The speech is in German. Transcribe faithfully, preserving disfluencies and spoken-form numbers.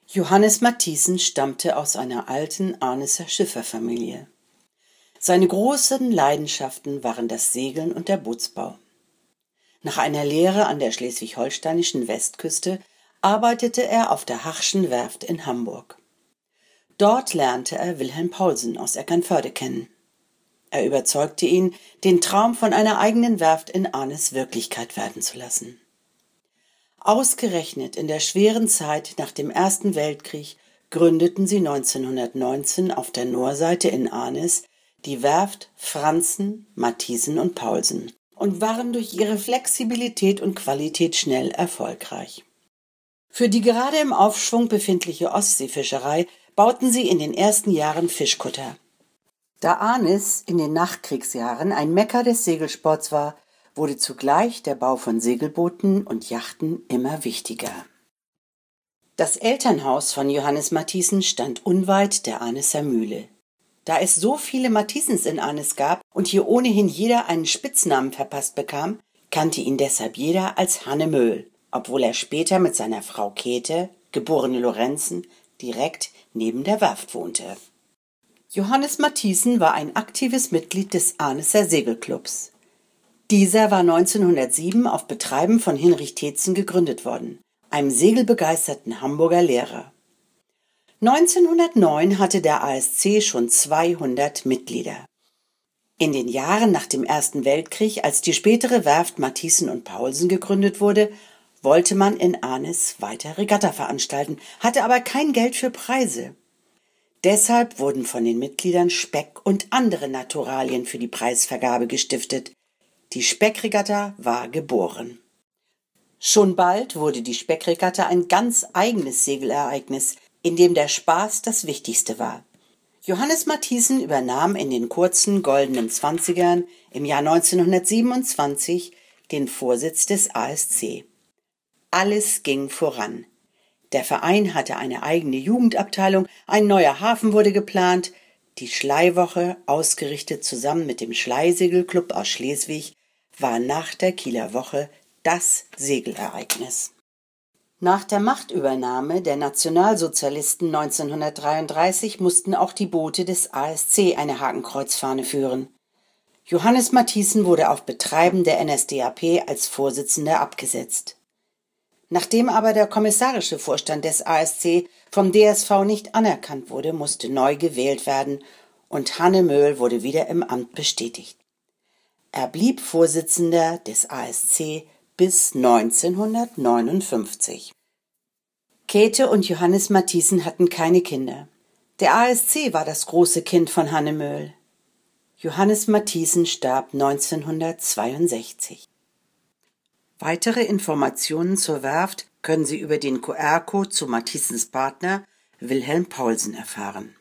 Johannes Matthiessen stammte aus einer alten Arneser Schifferfamilie. Seine großen Leidenschaften waren das Segeln und der Bootsbau. Nach einer Lehre an der schleswig-holsteinischen Westküste arbeitete er auf der Hachschen Werft in Hamburg. Dort lernte er Wilhelm Paulsen aus Eckernförde kennen. Er überzeugte ihn, den Traum von einer eigenen Werft in Arnis Wirklichkeit werden zu lassen. Ausgerechnet in der schweren Zeit nach dem Ersten Weltkrieg gründeten sie neunzehnhundertneunzehn auf der Noorseite in Arnis die Werft Franzen, Matthiessen und Paulsen und waren durch ihre Flexibilität und Qualität schnell erfolgreich. Für die gerade im Aufschwung befindliche Ostseefischerei bauten sie in den ersten Jahren Fischkutter. Da Arnis in den Nachkriegsjahren ein Mekka des Segelsports war, wurde zugleich der Bau von Segelbooten und Yachten immer wichtiger. Das Elternhaus von Johannes Matthiessen stand unweit der Arniser Mühle. Da es so viele Mathiessens in Arnis gab und hier ohnehin jeder einen Spitznamen verpasst bekam, kannte ihn deshalb jeder als Hanne Möhl, obwohl er später mit seiner Frau Käthe, geborene Lorenzen, direkt neben der Werft wohnte. Johannes Matthiessen war ein aktives Mitglied des Arniser Segelclubs. Dieser war neunzehnhundertsieben auf Betreiben von Hinrich Teetzen gegründet worden, einem segelbegeisterten Hamburger Lehrer. neunzehnhundertneun hatte der A S C schon zweihundert Mitglieder. In den Jahren nach dem Ersten Weltkrieg, als die spätere Werft Matthiessen und Paulsen gegründet wurde, wollte man in Arnis weiter Regatta veranstalten, hatte aber kein Geld für Preise. Deshalb wurden von den Mitgliedern Speck und andere Naturalien für die Preisvergabe gestiftet. Die Speckregatta war geboren. Schon bald wurde die Speckregatta ein ganz eigenes Segelereignis, in dem der Spaß das Wichtigste war. Johannes Matthiessen übernahm in den kurzen goldenen Zwanzigern im Jahr neunzehnhundertsiebenundzwanzig den Vorsitz des A S C. Alles ging voran. Der Verein hatte eine eigene Jugendabteilung, ein neuer Hafen wurde geplant, die Schleiwoche, ausgerichtet zusammen mit dem Schleisegelclub aus Schleswig, war nach der Kieler Woche das Segelereignis. Nach der Machtübernahme der Nationalsozialisten neunzehnhundertdreiunddreißig mussten auch die Boote des A S C eine Hakenkreuzfahne führen. Johannes Matthiessen wurde auf Betreiben der N S D A P als Vorsitzender abgesetzt. Nachdem aber der kommissarische Vorstand des A S C vom D S V nicht anerkannt wurde, musste neu gewählt werden und Hanne Möhl wurde wieder im Amt bestätigt. Er blieb Vorsitzender des A S C bis neunzehnhundertneunundfünfzig. Käthe und Johannes Matthiessen hatten keine Kinder. Der A S C war das große Kind von Hanne Möhl. Johannes Matthiessen starb neunzehnhundertzweiundsechzig. Weitere Informationen zur Werft können Sie über den Q R-Code zu Mathiessens Partner Wilhelm Paulsen erfahren.